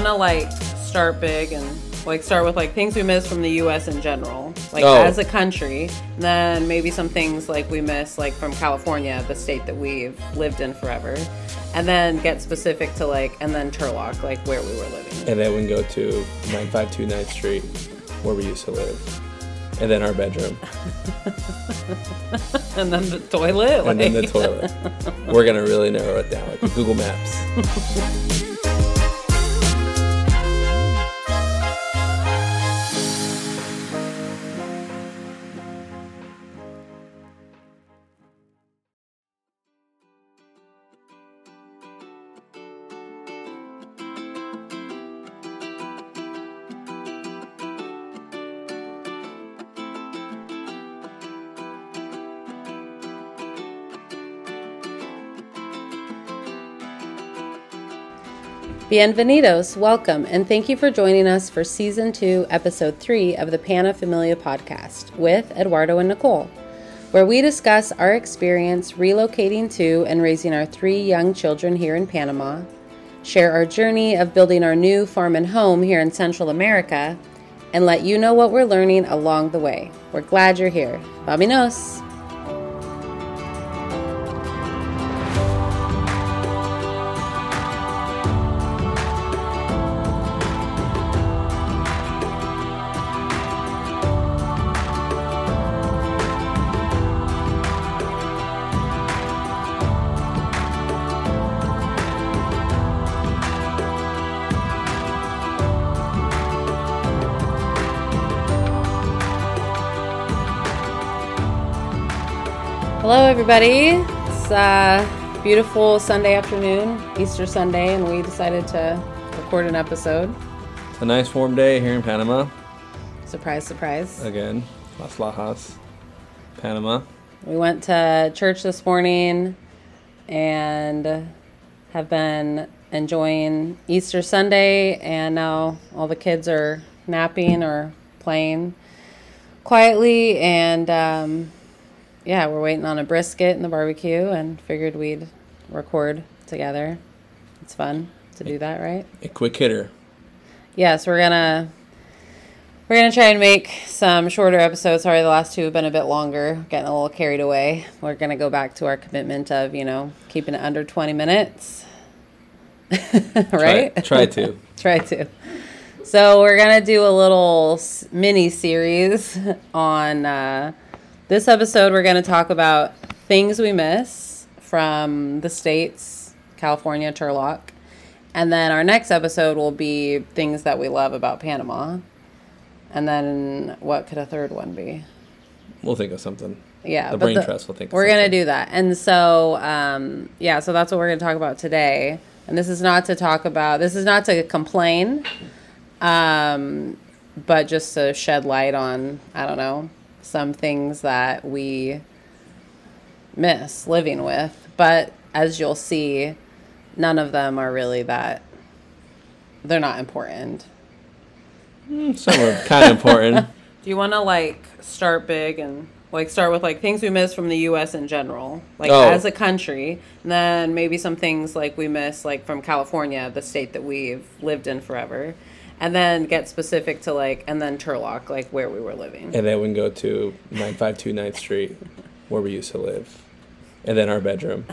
want to like start big and like start with like things we miss from the U.S. in general, like Oh. as a country, and then maybe some things like we miss like from California, the state that we've lived in forever, and then get specific to like, and then Turlock, like where we were living. And then we can go to 952 9th Street, where we used to live. And then our bedroom. And then the toilet. And then the toilet. We're going to really narrow it down, like with Google Maps. Bienvenidos, welcome, and thank you for joining us for Season 2, Episode 3 of the Pana Familia podcast with Eduardo and Nicole, where we discuss our experience relocating to and raising our 3 young children here in Panama, share our journey of building our new farm and home here in Central America, and let you know what we're learning along the way. We're glad you're here. Vámonos! Hello, everybody. It's a beautiful Sunday afternoon, Easter Sunday, and we decided to record an episode. It's a nice warm day here in Panama. Surprise, surprise. Again, Las Lajas, Panama. We went to church this morning and have been enjoying Easter Sunday, and now all the kids are napping or playing quietly, and yeah, we're waiting on a brisket and the barbecue and figured we'd record together. It's fun to do that, right? A quick hitter. Yes, we're gonna try and make some shorter episodes. Sorry, the last 2 have been a bit longer, getting a little carried away. We're gonna go back to our commitment of, keeping it under 20 minutes. Right? Try to. Try to. So we're gonna do a little mini series on this episode. We're going to talk about things we miss from the States, California, Turlock. And then our next episode will be things that we love about Panama. And then what could a third one be? We'll think of something. Yeah. The Brain Trust will think of We're something. going to do that. And so, so that's what we're going to talk about today. And this is not to complain, but just to shed light on, I don't know, some things that we miss living with. But as you'll see, none of them are really they're not important. Some are kind of important. Do you want to start big and start with things we miss from the U.S. in general, as a country, and then maybe some things we miss from California, the state that we've lived in forever. And then get specific to and then Turlock, where we were living. And then we can go to 952 9th Street, where we used to live. And then our bedroom.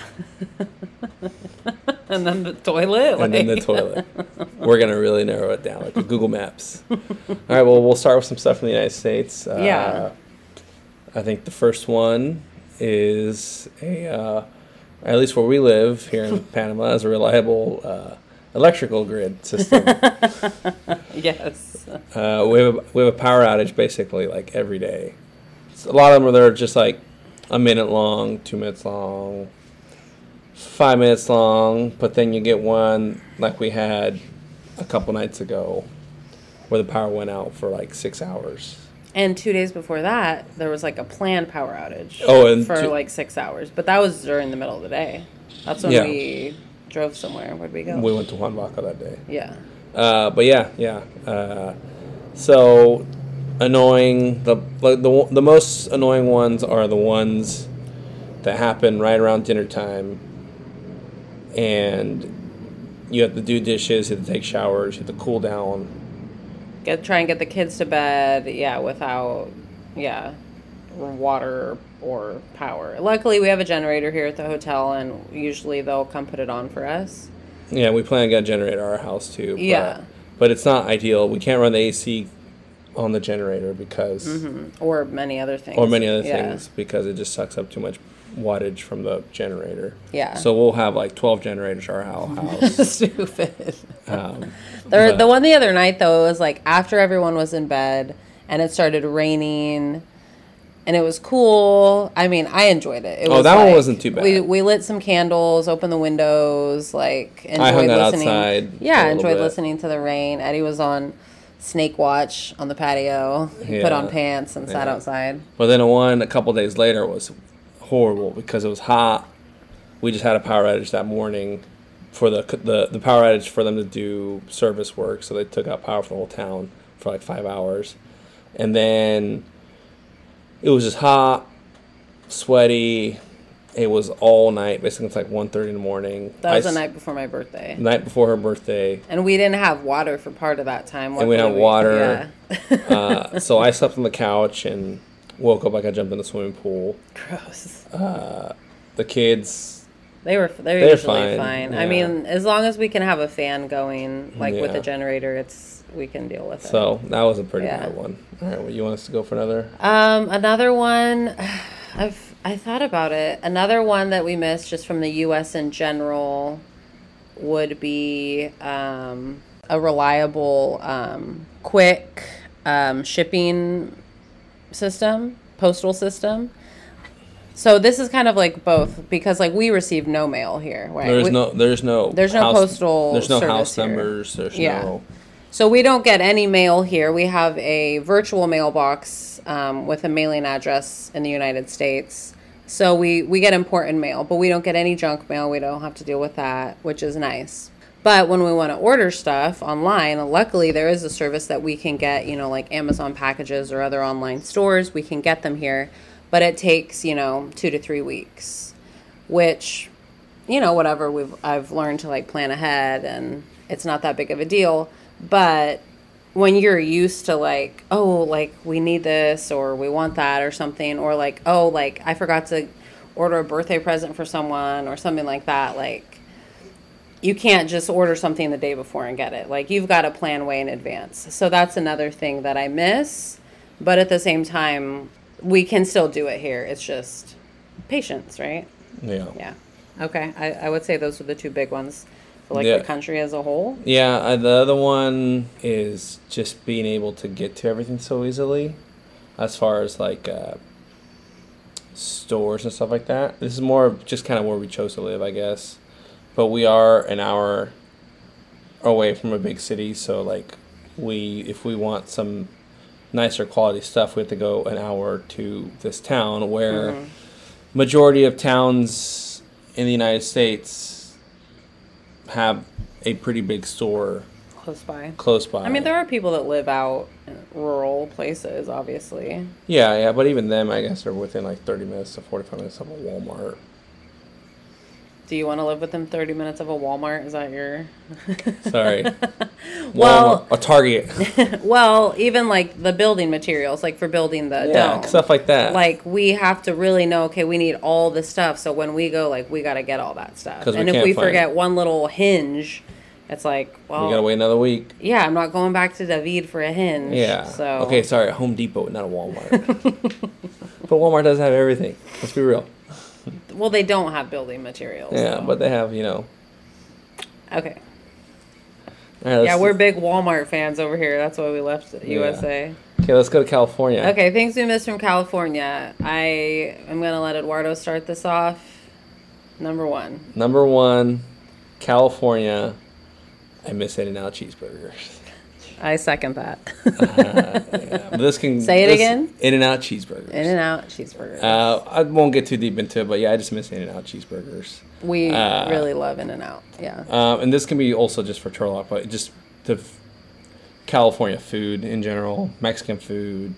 And then the toilet. And then the toilet. We're going to really narrow it down, like with Google Maps. All right, well, we'll start with some stuff from the United States. Yeah. I think the first one is at least where we live here in Panama, is a reliable electrical grid system. Yes. We have a power outage basically every day. A lot of them are just a minute long, 2 minutes long, 5 minutes long, but then you get one like we had a couple nights ago where the power went out for 6 hours. And 2 days before that, there was a planned power outage for 6 hours. But that was during the middle of the day. That's when we drove somewhere. Where'd we go? We went to Juan Vaca that day. Yeah. But yeah. So annoying. The most annoying ones are the ones that happen right around dinner time, and you have to do dishes, you have to take showers, you have to cool down. Try and get the kids to bed, without, water or power. Luckily, we have a generator here at the hotel, and usually they'll come put it on for us. Yeah, we plan to get a generator at our house too. Yeah. But it's not ideal. We can't run the AC on the generator because... Or many other things. Because it just sucks up too much wattage from the generator. Yeah. So we'll have like 12 generators at our house. Stupid. The one the other night, though, it was like after everyone was in bed and it started raining and it was cool. I mean, I enjoyed it. That one wasn't too bad. We lit some candles, opened the windows, enjoyed I hung out listening. Outside. Yeah, enjoyed listening to the rain. Eddie was on Snake Watch on the patio. He put on pants and sat outside. But then a couple days later was horrible because it was hot. We just had a power outage that morning for the power outage for them to do service work. So they took out power for the whole town for like 5 hours. And then it was just hot, sweaty. It was all night. Basically, it's like 1:30 in the morning. That was the night before my birthday. The night before her birthday. And we didn't have water for part of that time. And we didn't have water. Yeah. So I slept on the couch and woke up like I jumped in the swimming pool. Gross. The kids... They're usually fine. Yeah. I mean, as long as we can have a fan going, with a generator, we can deal with it. So that was a pretty bad one. All right, well, you want us to go for another? Another one, I thought about it. Another one that we missed just from the U.S. in general would be a reliable, quick shipping system, postal system. So this is kind of like both because we receive no mail here. Right? There's no postal. There's no house here. numbers. There's no. So we don't get any mail here. We have a virtual mailbox with a mailing address in the United States. So we get important mail, but we don't get any junk mail. We don't have to deal with that, which is nice. But when we want to order stuff online, luckily there is a service that we can get, like Amazon packages or other online stores. We can get them here. But it takes, 2 to 3 weeks, which, whatever, I've learned to plan ahead and it's not that big of a deal. But when you're used to we need this or we want that or something, or I forgot to order a birthday present for someone or something like that, you can't just order something the day before and get it. You've got to plan way in advance. So that's another thing that I miss. But at the same time, we can still do it here. It's just patience, right? Yeah. Yeah. Okay. I would say those are the two big ones for the country as a whole. Yeah. The other one is just being able to get to everything so easily as far as stores and stuff like that. This is more of just kind of where we chose to live, I guess. But we are an hour away from a big city. So if we want some nicer quality stuff, we have to go an hour to this town where majority of towns in the United States have a pretty big store close by. I mean, there are people that live out in rural places, obviously. Yeah, but even them, I guess, are within 30 minutes to 45 minutes of a Walmart. Do you want to live within 30 minutes of a Walmart? Is that your... Sorry. Well... A Target. Well, even the building materials, for building the dome. Stuff like that. We have to really know, okay, we need all this stuff. So when we go, we got to get all that stuff. And if we forget one little hinge, it's well... We got to wait another week. Yeah, I'm not going back to David for a hinge. Yeah. So... Okay, sorry, Home Depot, not a Walmart. But Walmart does have everything. Let's be real. Well, they don't have building materials. Yeah, though. But they have, Okay. All right, we're big Walmart fans over here. That's why we left USA. Okay, let's go to California. Okay, things we missed from California. I am going to let Eduardo start this off. Number one, California. I miss In-N-Out cheeseburgers. I second that. But this can say it again. In-N-Out cheeseburgers. In-N-Out cheeseburgers. I won't get too deep into it, but I just miss In-N-Out cheeseburgers. We really love In-N-Out. Yeah. And this can be also just for Turlock, but just the California food in general, Mexican food,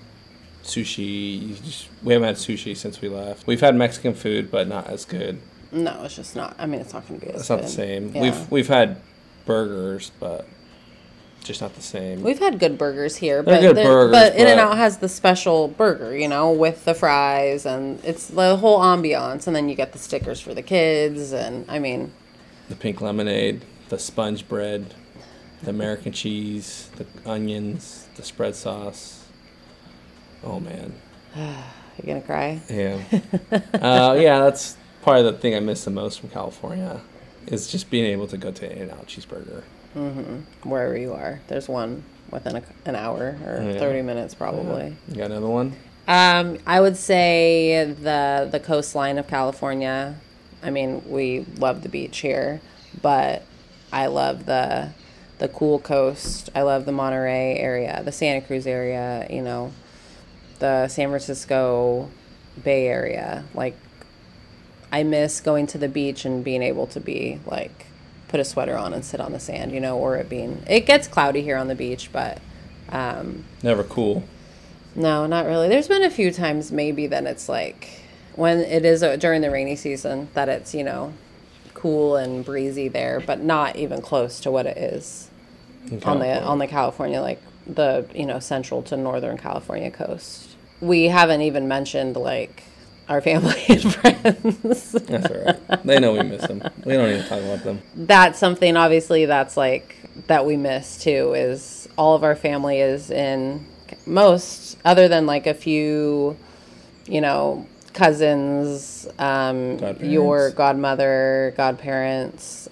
sushi. We haven't had sushi since we left. We've had Mexican food, but not as good. No, it's just not. I mean, it's not going to be as It's good. not the same. Yeah. We've had burgers, but just not the same. We've had good burgers here, They're but good burgers, but In-N-Out but- has the special burger, you know, with the fries, and it's the whole ambiance, and then you get the stickers for the kids, and I mean, The pink lemonade, the sponge bread, the American cheese, the onions, the spread sauce. Oh man. you gonna cry? Yeah. Yeah, that's probably the thing I miss the most from California is just being able to go to In-N-Out cheeseburger. Wherever you are, there's one within an hour or Yeah. 30 minutes probably. You got another one? I would say the coastline of California. I mean, we love the beach here, but I love the cool coast. I love the Monterey area, the Santa Cruz area, you know, the San Francisco Bay Area. Like, I miss going to the beach and being able to be like, put a sweater on and sit on the sand, you know, or it gets cloudy here on the beach, but Never cool. no, not really. There's been a few times maybe that it's like when it is during the rainy season that it's, you know, cool and breezy there, but not even close to what it is In on California. the California, like the, you know, central to northern California coast. We haven't even mentioned like our family and friends. That's all right. They know we miss them. We don't even talk about them. That's something obviously that's like that we miss too, is all of our family is in most, other than like a few, you know, cousins, your godmother, godparents,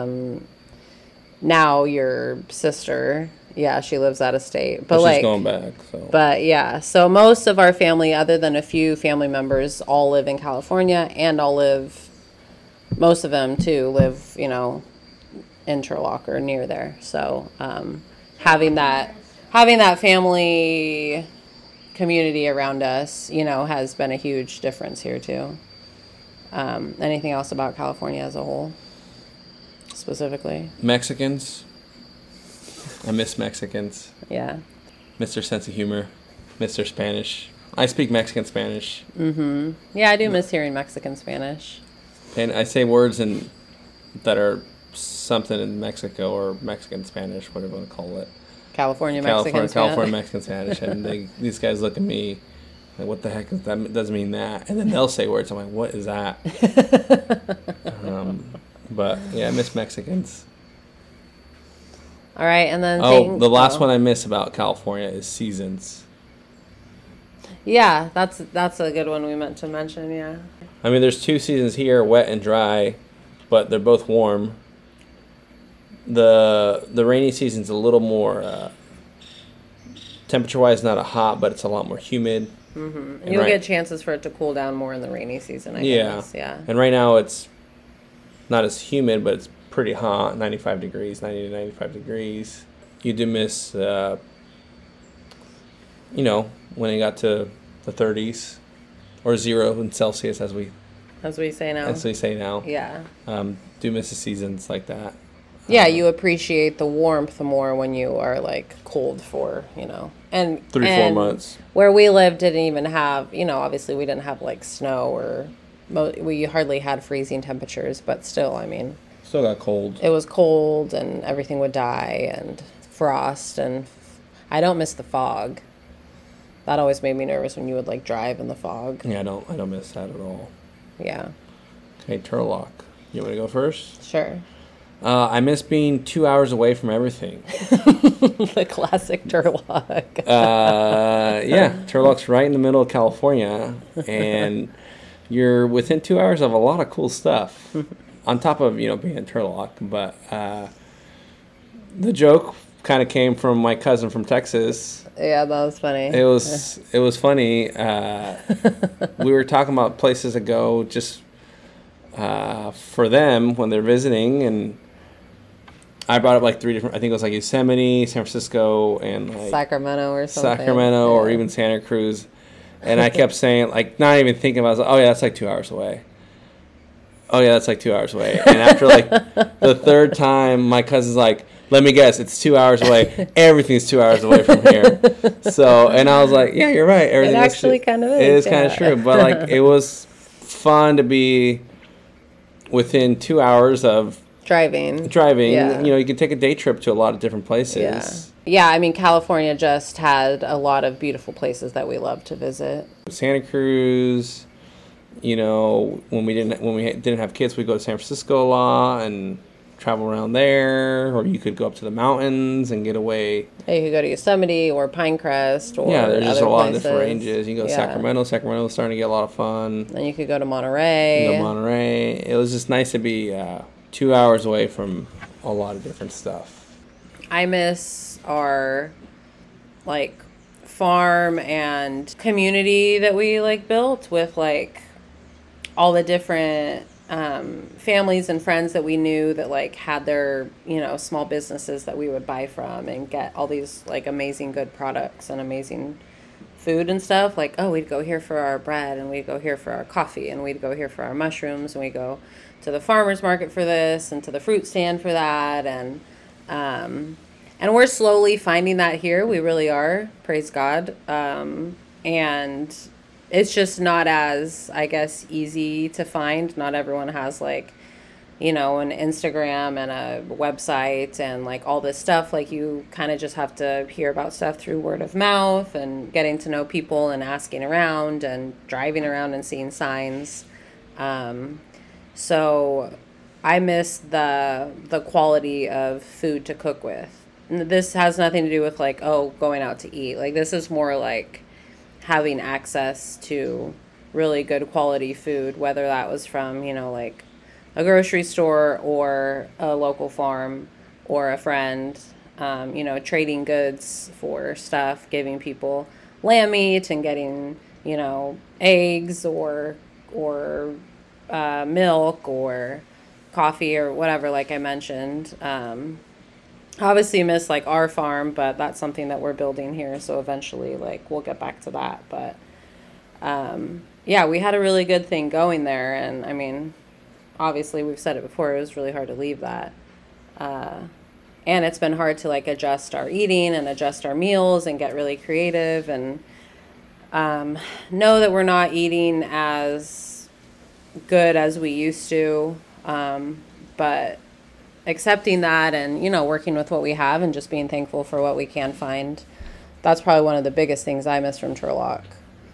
now your sister. Yeah, she lives out of state. But She's like going back. So. But yeah, so most of our family, other than a few family members, all live in California, and most of them too live, you know, in Turlock or near there. So having that family community around us, you know, has been a huge difference here too. Anything else about California as a whole, specifically? Mexicans. I miss Mexicans. Yeah. Mr. Sense of Humor. Mr. Spanish. I speak Mexican Spanish. Yeah, I do miss hearing Mexican Spanish. And I say words that are something in Mexico or Mexican Spanish, whatever you want to call it. California Mexican California Spanish. Mexican Spanish. And these guys look at me like, what the heck is that? Doesn't mean that. And then they'll say words. I'm like, what is that? But yeah, I miss Mexicans. All right, and then The last one I miss about California is seasons. Yeah, that's a good one we meant to mention. Yeah. I mean, there's two seasons here, wet and dry, but they're both warm. The rainy season's a little more temperature-wise, not a hot, but it's a lot more humid. Mm-hmm. You'll get chances for it to cool down more in the rainy season, I guess. Yeah. And right now it's not as humid, but it's pretty hot, 95 degrees, 90 to 95 degrees. You do miss, you know, when it got to the 30s or 0 in Celsius, as we say now. Yeah. Do miss the seasons like that. Yeah, you appreciate the warmth more when you are like cold for, you know, and 3-4 months. Where we lived didn't even have, you know, obviously we didn't have like snow or we hardly had freezing temperatures, but still, I mean, Still got cold. it was cold and everything would die and frost, and I don't miss the fog. That always made me nervous when you would like drive in the fog. Yeah, I don't miss that at all. Yeah. Okay, Turlock. You want to go first? Sure. I miss being 2 hours away from everything. The classic Turlock. Yeah, Turlock's right in the middle of California, and you're within 2 hours of a lot of cool stuff. On top of, you know, being in Turlock, but the joke kind of came from my cousin from Texas. Yeah, that was funny. It was funny. We were talking about places to go just for them when they're visiting, and I brought up like 3 different. I think it was like Yosemite, San Francisco, and like Sacramento or something. Sacramento, or even Santa Cruz. And I kept saying, like, not even thinking about it. I was like, oh yeah, that's like 2 hours away. Oh yeah, that's like 2 hours away. And after like the third time, my cousin's like, let me guess, it's 2 hours away. Everything's 2 hours away from here. So, and I was like, yeah, you're right. Everything It actually kind of is. It is kind of true. But like, it was fun to be within 2 hours of driving, you know, you can take a day trip to a lot of different places. Yeah, I mean, California just had a lot of beautiful places that we love to visit. Santa Cruz, you know, when we didn't have kids, we'd go to San Francisco a lot and travel around there, or you could go up to the mountains and get away. Yeah, you could go to Yosemite or Pinecrest or there's just other a lot places. of different ranges. You can go to Sacramento. Sacramento's starting to get a lot of fun. And you could go to Monterey. It was just nice to be 2 hours away from a lot of different stuff. I miss our like farm and community that we like built with like all the different families and friends that we knew that like had their, you know, small businesses that we would buy from and get all these like amazing good products and amazing food and stuff. Like, oh, we'd go here for our bread and we'd go here for our coffee and we'd go here for our mushrooms and we'd go to the farmer's market for this and to the fruit stand for that. And we're slowly finding that here. We really are. Praise God. And it's just not as, I guess, easy to find. Not everyone has like, you know, an Instagram and a website and like all this stuff. Like you kind of just have to hear about stuff through word of mouth and getting to know people and asking around and driving around and seeing signs. So I miss the quality of food to cook with. This has nothing to do with like, oh, going out to eat. Like this is more like having access to really good quality food, whether that was from, you know, like a grocery store or a local farm or a friend, you know, trading goods for stuff, giving people lamb meat and getting, you know, eggs or milk or coffee or whatever, like I mentioned. Obviously miss like our farm, but that's something that we're building here. So eventually like we'll get back to that. But yeah, we had a really good thing going there. And I mean, obviously we've said it before, it was really hard to leave that. And it's been hard to like adjust our eating and adjust our meals and get really creative and know that we're not eating as good as we used to. But accepting that and, you know, working with what we have and just being thankful for what we can find. That's probably one of the biggest things I miss from Turlock.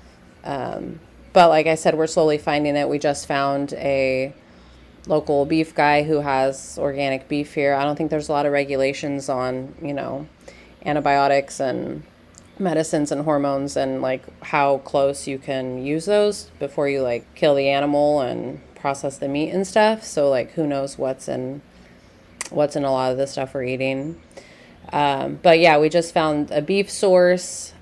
But like I said, we're slowly finding it. We just found a local beef guy who has organic beef here. I don't think there's a lot of regulations on, you know, antibiotics and medicines and hormones and like how close you can use those before you like kill the animal and process the meat and stuff. So like who knows what's in a lot of the stuff we're eating. But yeah, we just found a beef source,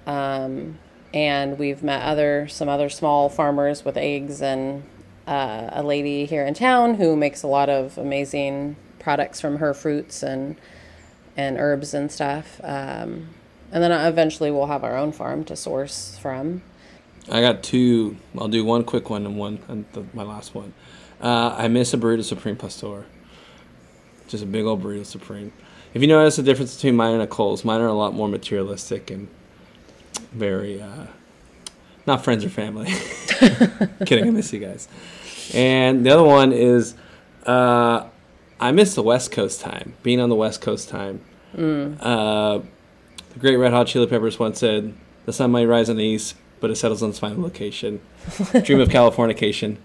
and we've met some other small farmers with eggs and a lady here in town who makes a lot of amazing products from her fruits and herbs and stuff. And then eventually we'll have our own farm to source from. I got two. I'll do one quick one and my last one. I miss a Burrito Supreme Pastor. Just a big old Burrito Supreme. If you notice the difference between mine and Nicole's, mine are a lot more materialistic and very, not friends or family. Kidding, I miss you guys. And the other one is, I miss the West Coast time, being on the West Coast time. The great Red Hot Chili Peppers once said, the sun might rise in the east, but it settles on its final location. Dream of Californication.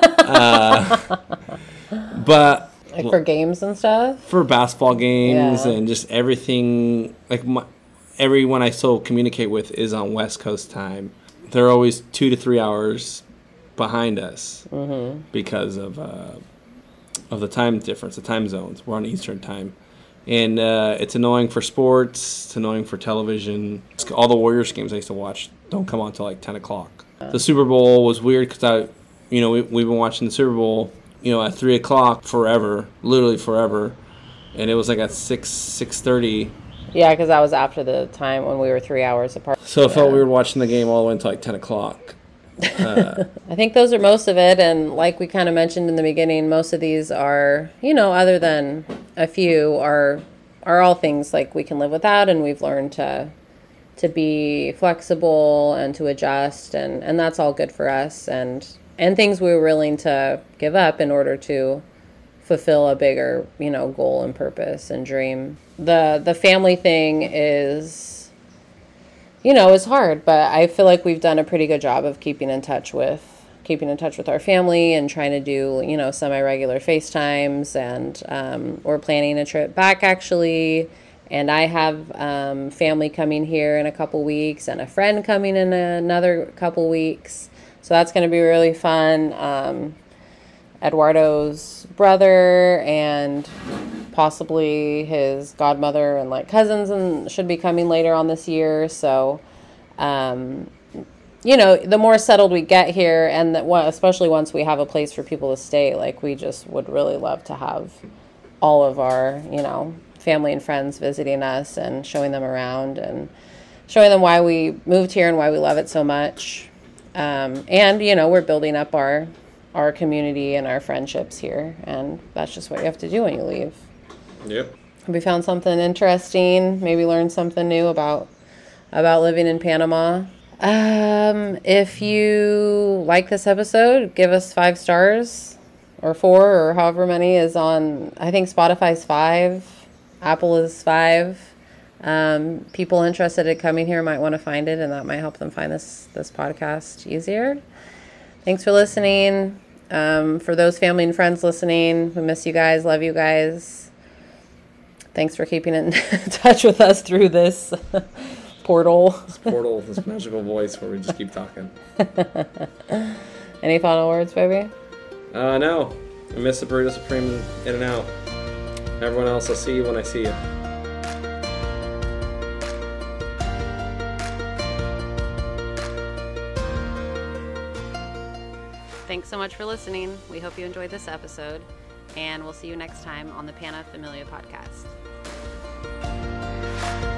But... Like for games and stuff? For basketball games and just everything. Like everyone I still communicate with is on West Coast time. They're always 2 to 3 hours behind us because of the time difference, the time zones. We're on Eastern time. And it's annoying for sports. It's annoying for television. All the Warriors games I used to watch don't come on until like 10 o'clock. The Super Bowl was weird because we've been watching the Super Bowl, you know, at 3 o'clock forever, literally forever, and it was like at 6:30. Yeah, because that was after the time when we were 3 hours apart. So it felt weird watching the game all the way until like 10 o'clock. I think those are most of it, and like we kind of mentioned in the beginning, most of these are, you know, other than a few, are all things like we can live without, and we've learned to be flexible and to adjust, and that's all good for us, and things we were willing to give up in order to fulfill a bigger, goal and purpose and dream. The family thing is, is hard, but I feel like we've done a pretty good job of keeping in touch with our family and trying to do, semi-regular FaceTimes, and we're planning a trip back actually. And I have family coming here in a couple weeks and a friend coming in another couple weeks. So that's going to be really fun. Eduardo's brother and possibly his godmother and like cousins and should be coming later on this year. So, the more settled we get here, and especially once we have a place for people to stay, like we just would really love to have all of our, family and friends visiting us and showing them around and showing them why we moved here and why we love it so much. And, we're building up our community and our friendships here, and that's just what you have to do when you leave. Yep. Have we found something interesting? Maybe learned something new about living in Panama? If you like this episode, give us 5 stars or 4 or however many is on, I think Spotify's 5, Apple is 5. People interested in coming here might want to find it, and that might help them find this podcast easier. Thanks for listening. For those family and friends listening, we miss you guys, love you guys. Thanks for keeping in touch with us through this portal. This magical voice where we just keep talking. Any final words, baby? No. I miss the Burrito Supreme in and out. Everyone else, I'll see you when I see you. Thanks so much for listening. We hope you enjoyed this episode, and we'll see you next time on the Pana Familia podcast.